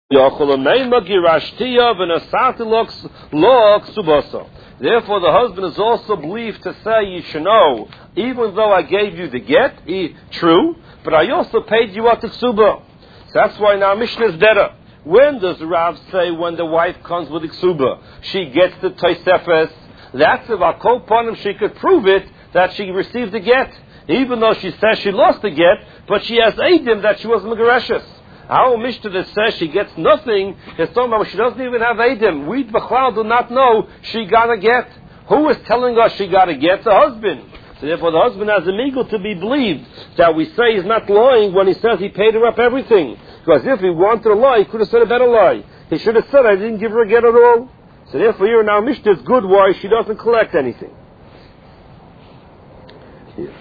Therefore, the husband is also believed to say, you should know, even though I gave you the get, true, but I also paid you out the ksuba. So that's why now Mishnah is better. When does Rav say when the wife comes with the ksuba, she gets the toisefes? That's if Akol Panim she could prove it that she received the get, even though she says she lost the get, but she has eidim that she was megareshes. Our Mishnah that says she gets nothing is talking about she doesn't even have Eidim. We B'chlal do not know she got a get. Who is telling us she got a get? The husband. So therefore the husband has a migal to be believed that we say he's not lying when he says he paid her up everything. Because if he wanted to lie, he could have said a better lie. He should have said, I didn't give her a get at all. So therefore here in our Mishnah is good why she doesn't collect anything. Here.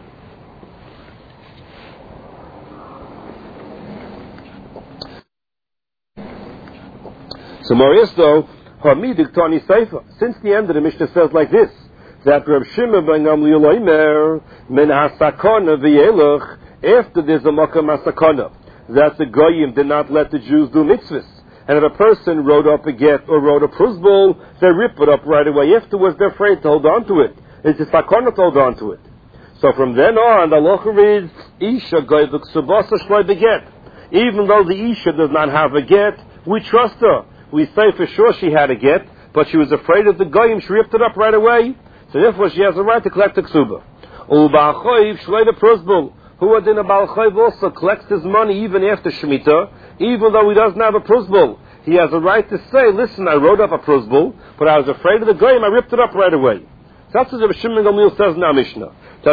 So Moristo, Hamidik Tani Seifa. Since the end of the Mishnah says like this, that Reb Shimon ben Gamliel Omer, Men HaSakona V'Yelech, after there's a Makam HaSakona, that the Goyim did not let the Jews do mitzvahs. And if a person wrote up a get or wrote a prusbul, they rip it up right away. Afterwards they're afraid to hold on to it. It's a Sakona to hold on to it. So from then on, the halacha reads, Isha Goyvuk Subasa Shloi Beget. Even though the Isha does not have a get, we trust her. We say for sure she had a get, but she was afraid of the goyim. She ripped it up right away. So therefore she has a right to collect the ksuba. U'ba'achoiv shlei the prusbul. Who adin a ba'achoiv also collects his money even after shemitah, even though he doesn't have a prusbul. He has a right to say, listen, I wrote up a prusbul, but I was afraid of the goyim. I ripped it up right away. That's what Reb Shimon Gamliel says in our Mishnah.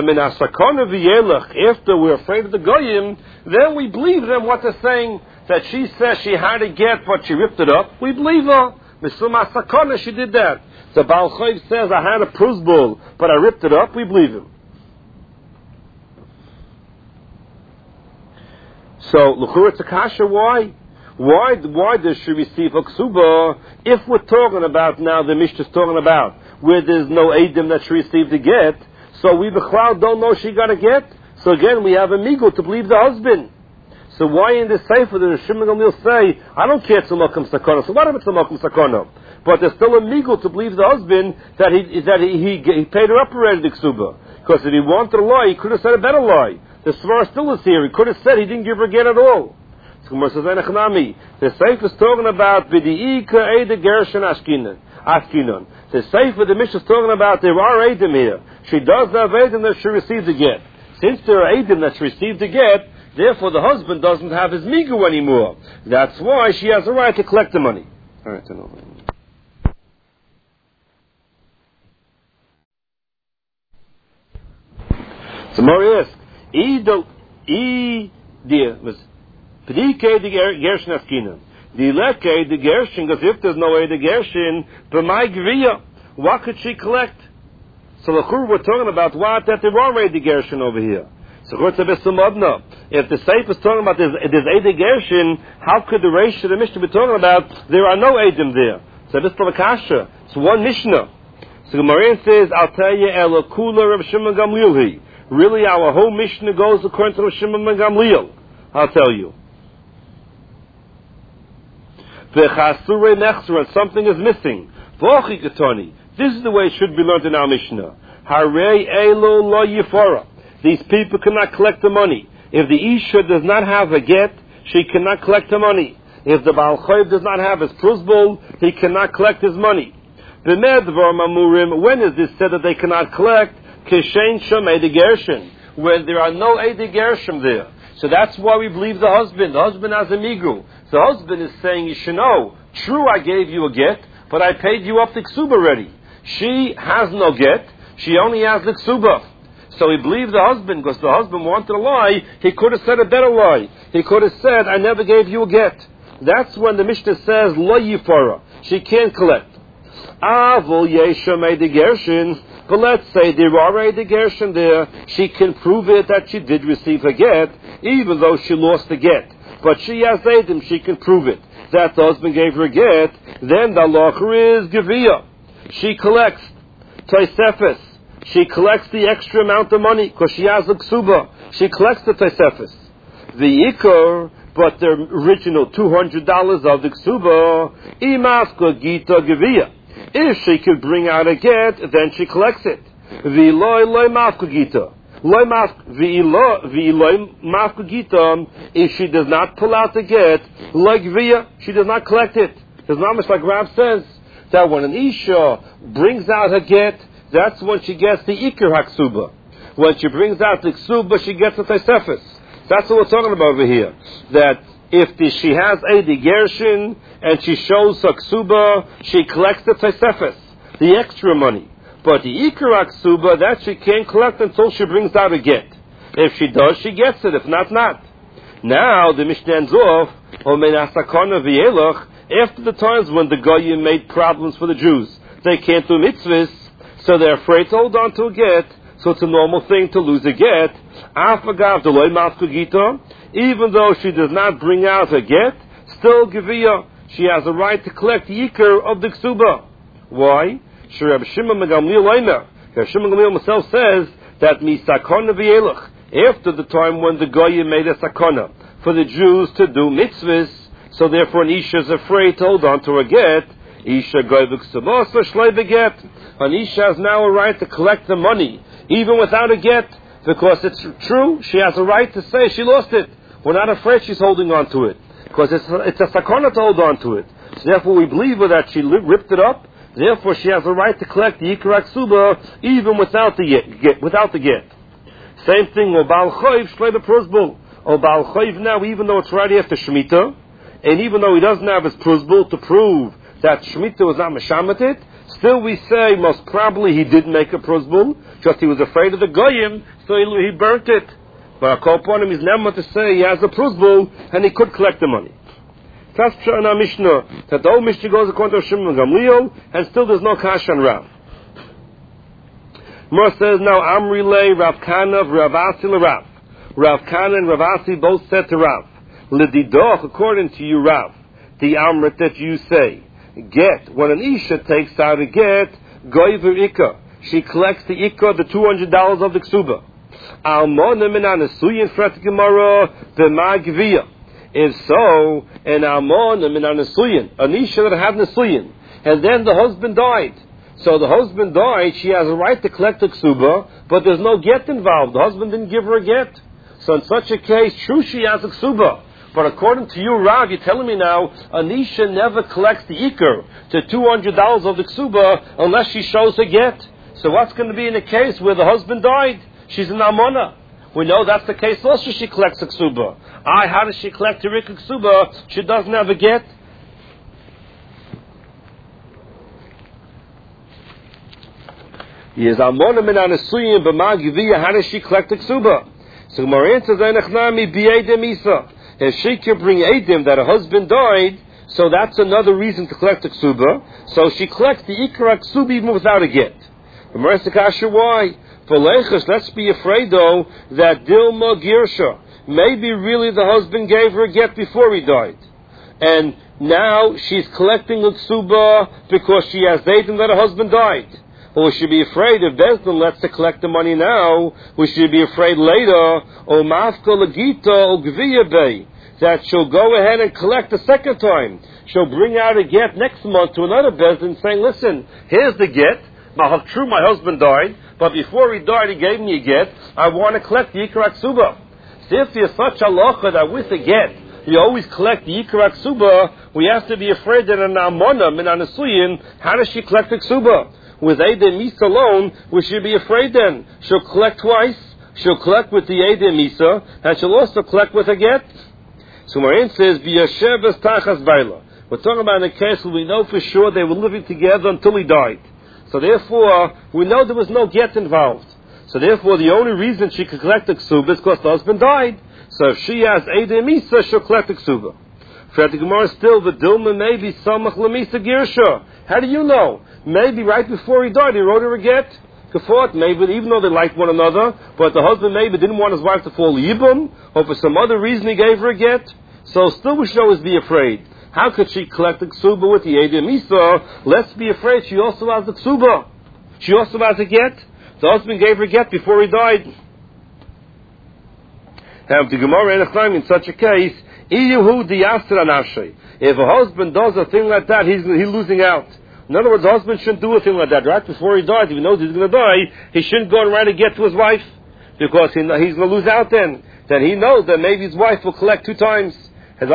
After we're afraid of the goyim, then we believe them what they're saying. That she says she had a get, but she ripped it up. We believe her. Misuma Sakona, she did that. The Baal Chayv says, I had a prusbul, but I ripped it up. We believe him. So, L'chura it's a kasha, why? Why does she receive a ksuba if we're talking about now, the Mishnah's talking about, where there's no Eidim that she received a get, so we, the crowd, don't know she got a get? So again, we have a migo to believe the husband. So why in the Sefer did Shimon Gamliel say, I don't care it's a Makom Sakona. So what if it's a Makom Sakona? But there's still a migal to believe the husband that he paid her up already, the Ksuba. Because if he wanted a lie, he could have said a better lie. The Svara still is here. He could have said he didn't give her a get at all. So Gemara says, the Sefer is talking about B'di'ika Eide Gershon Askinon. The Sefer, the Mishnah is talking about there are Eidim here. She does have Eidim that she received a get. Since there are Eidim that she received a get, therefore, the husband doesn't have his migu anymore. That's why she has a right to collect the money. All right, turn over. So Mori asks, was Pedike the Gershon Askina. The Leke the Gershon, because if there's no way the Gershon, but my Gviya, what could she collect? So we're talking about what? That there are already the Gershon over here. So if the Seif is talking about there's Eidei Gershon, how could the Reish of the Mishnah be talking about there are no Eidim there? So this is the Kasha. It's one Mishnah. So Gemara says, I'll tell you, Elokula Rav Shimon Gamliel. Really, our whole Mishnah goes according to Rav Shimon Gamliel. I'll tell you. V'chasure nechsur, and something is missing. V'ochi ketoni. This is the way it should be learned in our Mishnah. Harei elo lo yifara. These people cannot collect the money. If the Isha does not have a get, she cannot collect the money. If the Baal Chayv does not have his prusbul, he cannot collect his money. When is this said that they cannot collect? Kishen Shem Eidei Gershon, when there are no Eidei Gershon there. So that's why we believe the husband. The husband has a migu. The husband is saying, you should know, true, I gave you a get, but I paid you up the ksuba already. She has no get. She only has the ksuba. So he believed the husband, because the husband wanted to lie. He could have said a better lie. He could have said, I never gave you a get. That's when the Mishnah says, lo yifara. She can't collect. Avol yeshem Eidei Gershon. But let's say there are Eidei Gershon there. She can prove it that she did receive a get, even though she lost the get. But she has Eidim, she can prove it. That the husband gave her a get. Then the halacha is Geviyah. She collects Tosefes. She collects the extra amount of money because she has a ksuba. She collects the Tosefes. The Yikor but the original $200 of the ksuba, imaska gita gevia. If she could bring out a get, then she collects it. V'iloi loy mafka gita. If she does not pull out the get, like via, she does not collect it. It's not much like Rav says that when an isha brings out her get, that's when she gets the ikar haksuba. When she brings out the ksuba, she gets the taisefes. That's what we're talking about over here. That if she has a gershin and she shows her ksuba, she collects the taisefes, the extra money. But the ikar haksuba, that she can't collect until she brings out a get. If she does, she gets it. If not, not. Now the Mishnah ends off, after the times when the Goyim made problems for the Jews, they can't do mitzvahs, so they're afraid to hold on to a get, so it's a normal thing to lose a get. Even though she does not bring out a get, still Geviyah, she has a right to collect the Yikar of the Ksuba. Why? Reb Shimon Gamliel himself says that misakona v'yelach, after the time when the Goyim made a sakona for the Jews to do mitzvahs, so therefore an Isha is afraid to hold on to a get. Isha goyvuk sabasa shlei beget. An Isha has now a right to collect the money, even without a get, because it's true, she has a right to say she lost it. We're not afraid she's holding on to it, because it's a sakona to hold on to it. So therefore we believe her that she ripped it up, therefore she has a right to collect the Yikar HaKsuba, even without the get. Same thing, O Baal Choiv shlei bepruzbul. O Baal Choiv now, even though it's right after Shemitah, and even though he doesn't have his pruzbul to prove that Shemitah was not Meshametit, still we say most probably he didn't make a pruzbul, just he was afraid of the Goyim, so he burnt it. But upon him is never to say he has a pruzbul, and he could collect the money. That's in our Mishnah, that the old Mishnah goes according to Shimon Gamliel, and still there's no Kash on Rav. Mer says now, Amri lei Rav Kana Rav Asi l'Rav. Rav Kana and Rav Asi both said to Rav, L'didoch, according to you, Rav, the Amrit that you say, get, when an Isha takes out a get, goyver Ikka, she collects the Ikka, the $200 of the Ksuba. Almona min anesuyin fret Gemara, b'ma gviyah. If so, an almona min anesuyin, an Isha that had nesuyin, and then the husband died. So the husband died, she has a right to collect the Ksuba, but there's no get involved. The husband didn't give her a get. So in such a case, true, she has a Ksuba. But according to you, Rav, you're telling me now, Anisha never collects the Iker, the $200 of the Ksuba, unless she shows a get. So what's going to be in a case where the husband died? She's an Almona. We know that's the case also, she collects a Ksuba. How does she collect the Rika Ksuba? She doesn't have a get. Yes, Almona min anesuyim b'ma giviyah, how does she collect the Ksuba? So Gemara answers, Einachnami b'yedem isa. If she can bring Eidim that her husband died, so that's another reason to collect the Ksuba. So she collects the Ikra Ksuba even without a get. Gemara asks, why? For Leichus, let's be afraid though, that Dilma Girsha, maybe really the husband gave her a get before he died. And now she's collecting the Ksuba because she has Eidim that her husband died. Well, we should be afraid if Bezdin lets her collect the money now. We should be afraid later, O Mafka Lagita O Gviya Bey, that she'll go ahead and collect the second time. She'll bring out a get next month to another Bezdin saying, listen, here's the get. True, my husband died, but before he died, he gave me a get. I want to collect the Yikar HaKsuba. So if there's such a locha that with the get, you always collect the Yikar HaKsuba, we have to be afraid that an Amona, min anesuyin, how does she collect the Ksuba? With Eidem Misa alone, we should be afraid then. She'll collect twice. She'll collect with the Eidem Misa, and she'll also collect with a get. So Marin says, B'yashevas tachas baila. We're talking about in a case where we know for sure they were living together until he died. So therefore, we know there was no get involved. So therefore, the only reason she could collect the Ksuba is because the husband died. So if she has Eidem Misa, she'll collect the Ksuba. For the Gemara still, the Dilma maybe Samach Lamisa Girsha. How do you know? Maybe right before he died, he wrote her a get. Kafot, maybe, even though they liked one another, but the husband maybe didn't want his wife to fall Yibum, or for some other reason he gave her a get. So still we should always be afraid. How could she collect the Ksuba with the Eidem Misa? Let's be afraid she also has the Ksuba. She also has a get. The husband gave her a get before he died. Have the Gemara in such a case, If a husband does a thing like that, he's losing out. In other words, the husband shouldn't do a thing like that. Right before he dies, if he knows he's going to die, he shouldn't go and write a get to his wife, because he's going to lose out then. Then he knows that maybe his wife will collect 2 times. So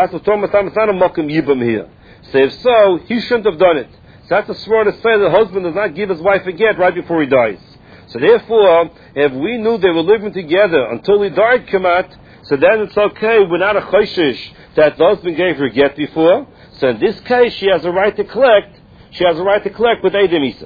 if so, he shouldn't have done it. So that's a swear to say the husband does not give his wife a get right before he dies. So therefore, if we knew they were living together until he died, Kamat, so then it's okay. We're not a choshish that the husband gave her a get before. So in this case, she has a right to collect. She has a right to collect with Eidem Isa.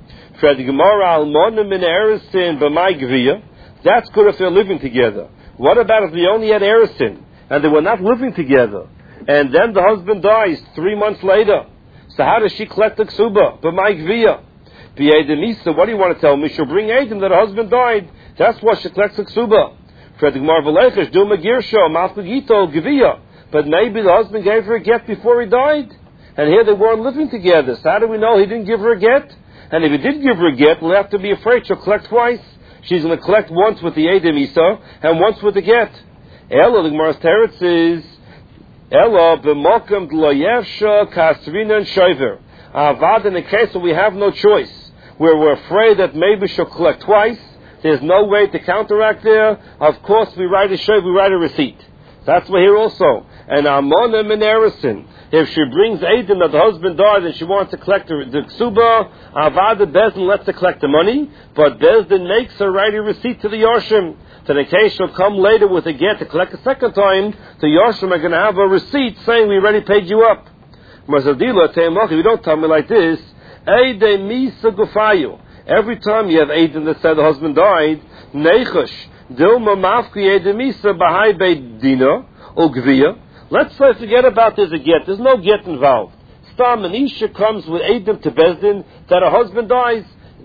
That's good if they're living together. What about if they only had erisin and they were not living together, and then the husband dies 3 months later? So how does she collect the ksuba? B'mai gviya. B'eidem Isa, what do you want to tell me? She'll bring Eidem that her husband died. That's why she collects the ksuba. But maybe the husband gave her a get before he died, and here they weren't living together. So how do we know he didn't give her a get? And if he did give her a get, we'll have to be afraid she'll collect twice. She's going to collect once with the Eidem Isa and once with the get. Ella, the Gemara's teretz is Ella b'mokam d'loyevsha kasrina and shover. Avad, in the case where we have no choice, where we're afraid that maybe she'll collect twice, there's no way to counteract there. Of course, we write a shover, we write a receipt. That's what here also. And Amona Minarison, if she brings Eidem that the husband died and she wants to collect the ksuba, Avad Bezdin lets her collect the money, but Bezdin makes her write a receipt to the Yorshim. So in case she'll come later with a get to collect a second time, the Yorshim are going to have a receipt saying we already paid you up. Marzadila, if you don't tell me like this, Eidem Misa Gufayu. Every time you have Eidem that said the husband died, Neichush, Dilma Mafki Eidem Misa Bahai Beidina, Ogvia. Let's forget about there's a get. There's no get involved. Stam, an Isha comes with Eidem to Bezdin that her husband died,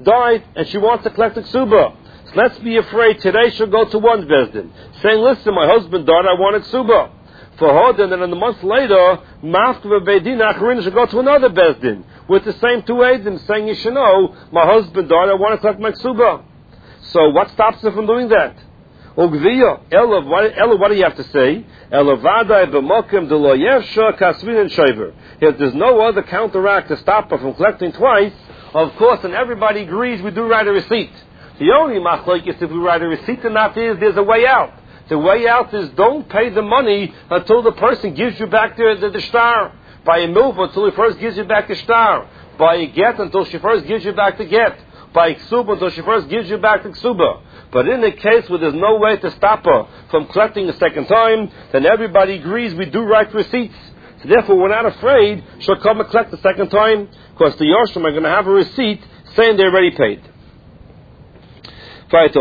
and she wants to collect the ksuba. So let's be afraid today she'll go to one Bezdin, saying, listen, my husband died, I want a ksuba. For her, and then a month later, Mafka Beidin Acharin should go to another Bezdin with the same 2 Eidim, saying, you should know, my husband died, I want to collect my ksuba. So what stops her from doing that? Ugviya, Ella, what do you have to say? Ella vadai b'mokim d'lo yevsha kasvin and shaver. If there's no other counteract to stop her from collecting twice, of course, and everybody agrees we do write a receipt. The only machlok is if we write a receipt or not is there's a way out. The way out is don't pay the money until the person gives you back the shtar. By a move until he first gives you back the shtar. By a get until she first gives you back the get. By ksuba until she first gives you back the ksuba. But in a case where there's no way to stop her from collecting a second time, then everybody agrees we do write receipts. So therefore we're not afraid she'll come and collect the second time, because the Yorshim are going to have a receipt saying they already paid. The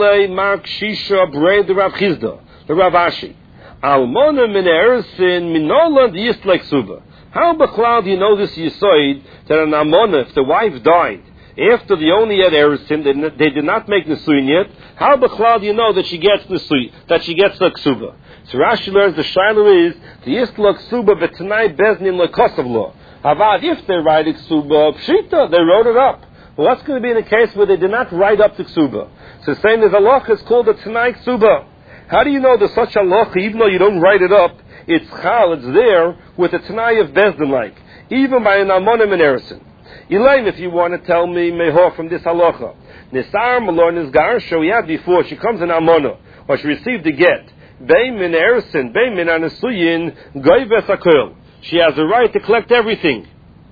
Rav Chizda, the Rav Ashi. Almona min erisin minoland yistlek suba. How b'chlal do you know this yisoid that an almona, if the wife died after they only had erisin, they did not make nesuyin yet? How b'chlal do you know that she gets nesuyin, that she gets the ksuba? So Rashi learns the shiloh is the yistlek suba b'tanai beznin lekosav law. Avad, if they write a ksuba pshita, they wrote it up. Well, what's going to be in a case where they did not write up the ksuba? So saying there's a loch is called a tanai ksuba. How do you know there's such a loch, even though you don't write it up? It's chal, it's there with a tanai of bezdin like, even by an almonim and erison. Elaine, if you want to tell me mehor from this halacha, nisar malor nisgar, so we had before she comes in almona, or she received the get, bein min erison, bein min anasuyin, goyves akol. She has the right to collect everything.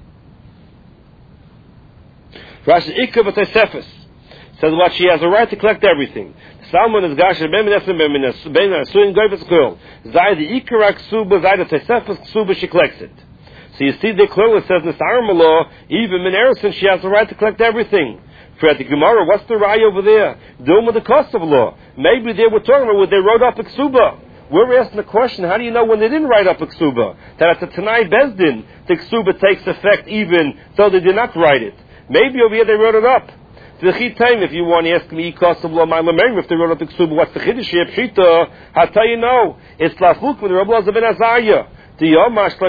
Rashi Ikka v'Tosefes says what she has a right to collect everything. Salmon is gasher ben asuin goyves akol. Zay the Ikkarak suba, zay the Tosefes suba, she collects it. So you see, the clearly says in the Sarma even in Erison, she has the right to collect everything. For at the Gemara, what's the right over there? Doing with the cost of law. Maybe they were talking about when they wrote up a ksuba. We're asking the question, how do you know when they didn't write up a ksuba? That at the Tanai Bezdin, the ksuba takes effect even though they did not write it. Maybe over here they wrote it up. If you want to ask me, cost of law, if they wrote up the ksuba, what's the chiddush here? Pshita, I'll tell you no. It's lafuk with the Rabbi Elazar ben Azariah. So we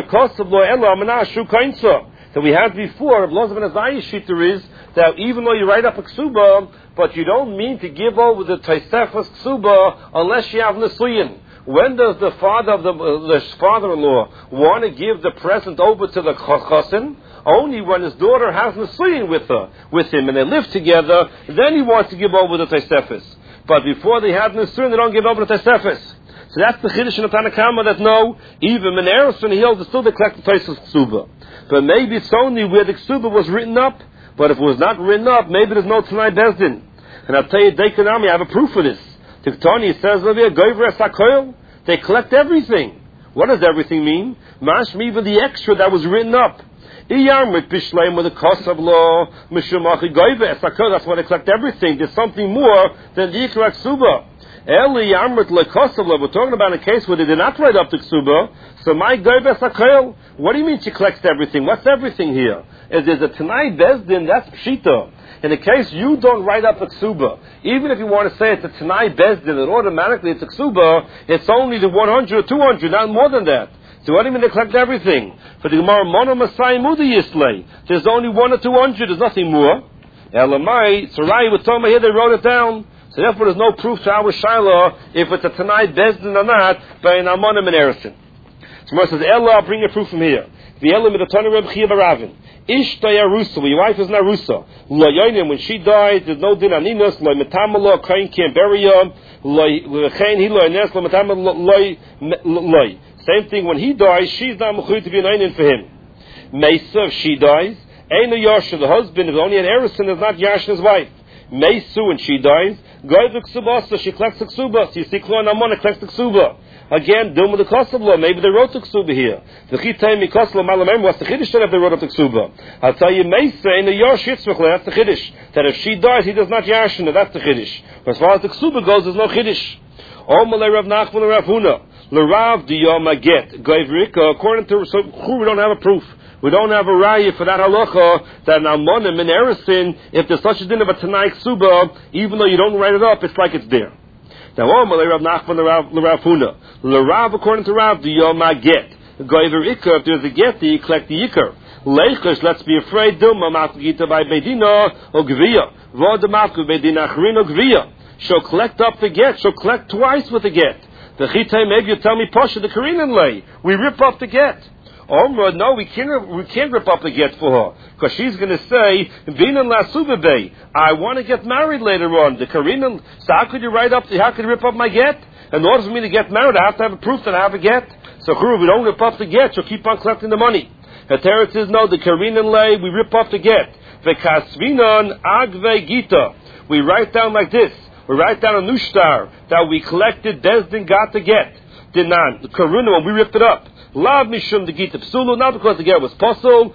had before, Rabbi Elazar ben Azariah's shita is that even though you write up a ksuba, but you don't mean to give over the Tosefes ksuba unless you have nesuyin. When does the father of the father-in-law want to give the present over to the chosin? Only when his daughter has nisuyin with him, and they live together, then he wants to give over the Tosefes. But before they have nisuyin, they don't give over the Tosefes. So that's the chiddush in the Tanna Kama, that no, even when Ereson he holds still the collected Tosefes ksuba. But maybe it's only where the ksuba was written up. But if it was not written up, maybe there's no Tanai Bezdin. And I'll tell you, Deikanami, I have a proof for this. Tiktani says over here, Goyver Sakoil, they collect everything. What does everything mean? Mashmi, even the extra that was written up. Iyarmit Bishleim with the cost of law, Mishumachi Goyver Sakoil, that's why they collect everything. There's something more than the Ikra Ksuba. Eli Yarmit Lekosavla, we're talking about a case where they did not write up the Ksuba. So my Goyver Sakoil, what do you mean she collects everything? What's everything here? If there's a Tanai Bezdin, that's Pshita. In the case you don't write up a ksuba, even if you want to say it's a Tanai Bezdin, then automatically it's a ksuba, it's only the 100 or 200, not more than that. So what do you mean they collect everything? For the Gemara, Mono Masai Mudi Yislay, there's only 1 or 200, there's nothing more. Elamai, Sarai with Toma here, they wrote it down. So therefore there's no proof to our Shiloh if it's a Tanai Bezdin or not, by an Amonim and Erison. So Gemara says, Ella, I'll bring a proof from here. The Ella with the Tana Reb Chiya Baravin. Ishta Yarusa, your wife is Narusa. Lo Yonim, when she dies, there's no din aninos. Lo Metamalo, Kain can't bury him. Lo Chain Hilo Ines, Lo Metamalo, Lo. Same thing when he dies, she's not mechuyt to be an einin for him. Mesa, if she dies, Eina Yasha, the husband, if only an Erison is not Yasha's wife. Mesu, when she dies, Goy the Ksubasa, she collects the Ksubas. You see, Klon Amona collects the Ksuba. Again, dealing with the Kosovo law. Maybe they wrote the Ksuba here. The Chitayim Kosovo Malamem, what's the Chiddush that if they wrote up the Ksuba? I'll tell you, Mesa in the Yosh Yitzvach, that's the Chiddush. That if she dies, he does not Yashina, that's the Chiddush. But as far as the Ksuba goes, there's no Chiddush. Omalei Rav Nachman and Rav Huna. L'Rav Diyoma Get. Goivrika, according to, so we don't have a proof. We don't have a raya for that halacha that an almonim in Erison, if there's such a din of a Tanai Ksuba, even though you don't write it up, it's like it's there. Now, Omalei Rav Nachman and Rav Huna. L'Rav, according to Rav, the Yoma Get. Goiver Ikar, if there's a get, you collect the Ikar. Leichers, let's be afraid, Dilma Matgita by Bedina or Gviya. Vodamatku Bedina Achrin or Gviya. She'll collect up the get, she'll collect twice with the get. The Chitay, maybe you tell me, Pasha, the Korean lay. We rip up the get. Omra, no, we can't rip up the get for her. Because she's going to say, Vinan la Subebe, I want to get married later on. The Korean, so how could you rip up my get? In order for me to get married, I have to have a proof that I have a get. So, we don't rip up the get, she'll keep on collecting the money. The Teretz says, no, the Korean lay, we rip up the get. The Kasvinan Agve Gita. We write down like this. We write down a nushtar that we collected, Bezdin got the get. Dinan, the Karuna, when we ripped it up. Lav mishum the gita psulu, not because the get was possible.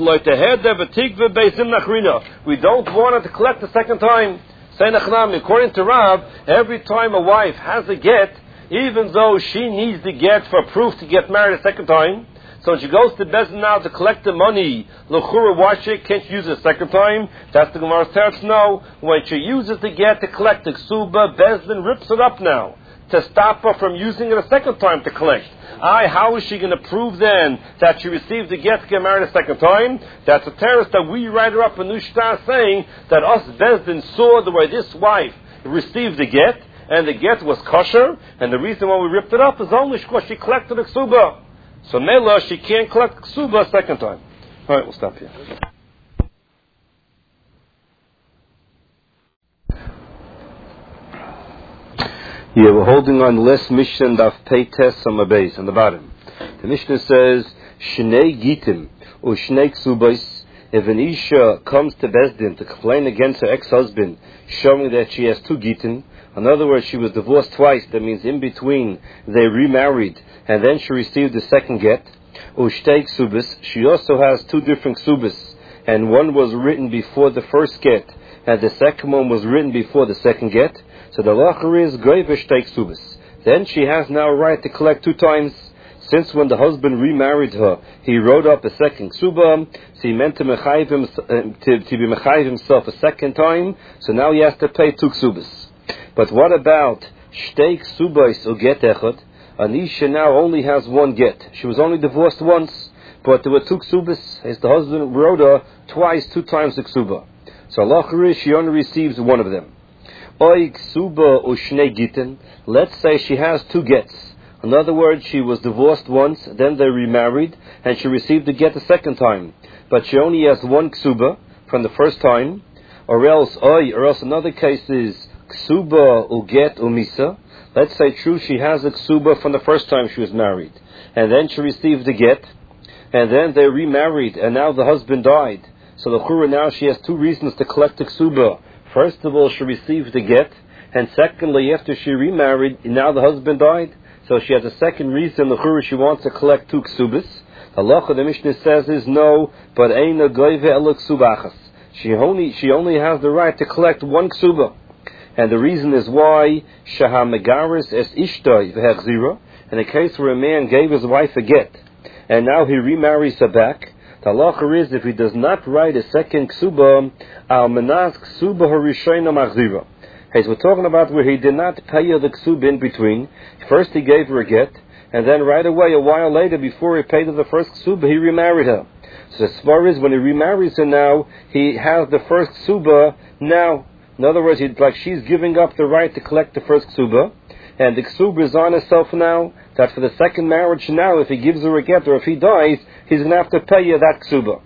We don't want it to collect the second time. According to Rav, every time a wife has a get, even though she needs the get for proof to get married a second time, so when she goes to Bezdin now to collect the money, l'chura, why can't she use it a second time? That's the Gemara's teretz. No, when she uses the get to collect the ksuba, Bezdin rips it up now to stop her from using it a second time to collect. How is she going to prove then that she received the get to get married a second time? That's a teretz that we write her up in Nushtar saying that us Bezdin saw the way this wife received the get, and the get was kosher, and the reason why we ripped it up is only because she collected the ksuba. So Mela, she can't collect ksuba a second time. All right, we'll stop here. Yeah, we're holding on less Mishnah Daf Peites on the base, on the bottom. The Mishnah says, Shnei Gitim, or Shnei Ksubais, if an Isha comes to Bezdin to complain against her ex-husband, showing that she has 2 Gitim, in other words, she was divorced twice, that means in between they remarried, and then she received the second get. Ushtei ksubis, she also has 2 different ksubis, and one was written before the first get, and the second one was written before the second get. So the lacher is goyve shtei ksubis. Then she has now a right to collect 2 times. Since when the husband remarried her, he wrote up a second ksuba, so he meant to be mechayiv himself a second time, so now he has to pay 2 ksubis. But what about shtei ksubis or get echad? Anisha now only has 1 get. She was only divorced once, but there were 2 ksubas, as the husband wrote her twice, 2 times the ksuba. So Allah, she only receives 1 of them. Oy ksuba or shnei gitten. Let's say she has 2 gets. In other words, she was divorced once, then they remarried, and she received the get the second time. But she only has one ksuba from the first time, or else another case is ksuba uget umisa. Let's say true, she has a ksuba from the first time she was married, and then she received the get, and then they remarried, and now the husband died. So the chura now she has two reasons to collect the ksuba. First of all, she received the get, and secondly, after she remarried, now the husband died. So she has a second reason, the chura, she wants to collect two ksubas. The halacha the Mishnah says is no, but eina goyve ela ksubachas. She only has the right to collect one ksuba. And the reason is why shaha megaris es ishtoi v'hechzira. In a case where a man gave his wife a get, and now he remarries her back, the halacha is if he does not write a second ksuba, al menas ksuba harishayna machzira. Hey, so we're talking about where he did not pay her the ksuba in between. First he gave her a get, and then right away, a while later, before he paid her the first ksuba, he remarried her. So the svar is when he remarries her now, he has the first ksuba now. In other words, like she's giving up the right to collect the first ksuba, and the ksuba is on herself now, that for the second marriage now, if he gives her a get or if he dies, he's going to have to pay her that ksuba.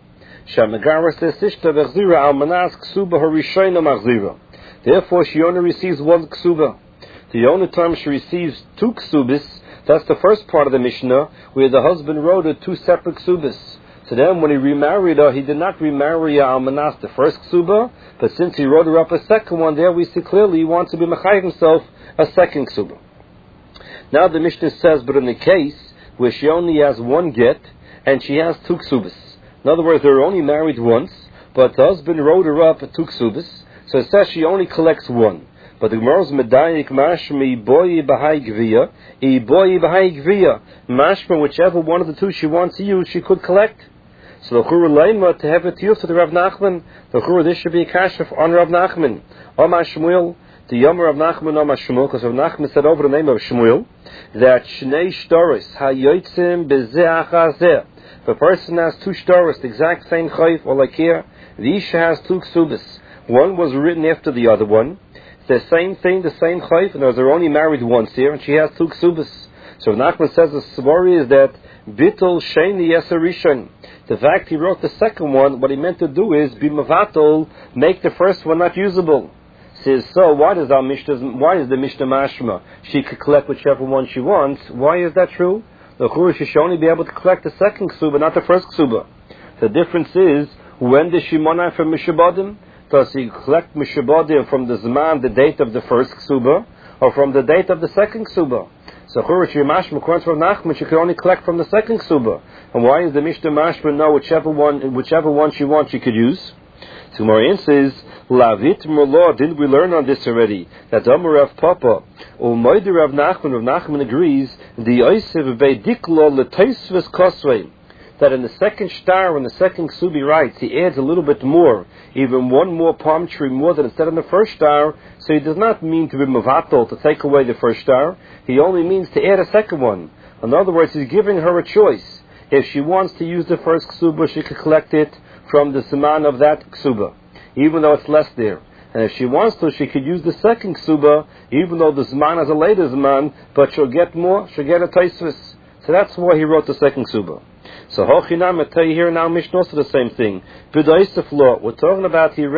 Therefore, she only receives one ksuba. The only time she receives two ksubis, that's the first part of the Mishnah, where the husband wrote her two separate ksubis. So then when he remarried her, he did not remarry her almanas, the first ksuba, but since he wrote her up a second one, there we see clearly he wants to be mechayiv himself a second ksuba. Now the Mishnah says, but in the case where she only has one get, and she has two ksubis. In other words, they were only married once, but the husband wrote her up two ksubis, so it says she only collects one. But the Gemara's medayik mashma boyi b'hai gviya, boyi b'hai gviya. Mashma, whichever one of the two she wants to use, she could collect. So the chura leima to have it used to the Rav Nachman. The chura, this should be a kashif on Rav Nachman. Omar Shmuel, the Yomer Rav Nachman Omar Shmuel, because Rav Nachman said over the name of Shmuel that shnei shtoris hayotzim bezeh achazeh. If a person has two shtoris, the exact same chayf or like here, the isha has two ksubis. One was written after the other one. It's the same thing, the same chayf, and they're only married once here, and she has two ksubis. So Nachman says the story is that bittul sheni yesarishon. The fact he wrote the second one, what he meant to do is be mavatal, make the first one not usable. Says so. Why is the Mishnah mashma? She could collect whichever one she wants. Why is that true? The chura, she should only be able to collect the second ksuba, not the first ksuba. The difference is when does she monai from mishabadim? Does he collect mishabadim from the zman, the date of the first ksuba, or from the date of the second ksuba? So chura, she mashma according to Nachman, she could only collect from the second ksuba. And why is the Mishnah mashma? No, whichever one she wants, she could use. So Marian says, Lavit Merlaw, didn't we learn on this already? That Amar Rav Papa, Umaydi Rav Nachman agrees, the Oisiv Beidiklo L'Taisvis Kosvei, that in the second star, when the second ksubi writes, he adds a little bit more, even one more palm tree more than instead of the first star, so he does not mean to be mavatal, to take away the first star, he only means to add a second one. In other words, he's giving her a choice. If she wants to use the first ksuba, she could collect it from the siman of that ksuba, even though it's less there. And if she wants to, she could use the second ksuba, even though the zman is a later zman, but she'll get more, she'll get a taisvis. So that's why he wrote the second ksuba. So Hochinam, I tell you here now, Mishnah also the same thing. B'daisif law, we're talking about he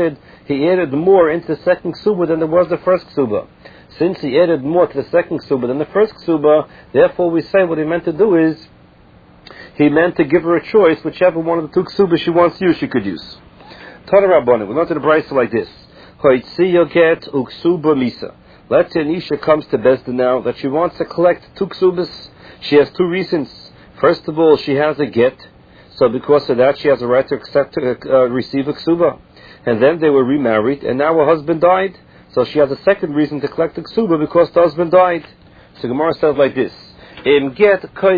added more into the second ksuba than there was the first ksuba. Since he added more to the second ksuba than the first ksuba, therefore we say what he meant to do is, he meant to give her a choice, whichever one of the two ksubas she wants to use, she could use. Tana Rabbanu, we go to the brayso like this. Get uksuba misa. Let's say an isha comes to Bezdin now that she wants to collect two ksubas. She has two reasons. First of all, she has a get, so because of that she has a right to receive a ksuba. And then they were remarried, and now her husband died, so she has a second reason to collect the ksuba because the husband died. So Gemara says like this: get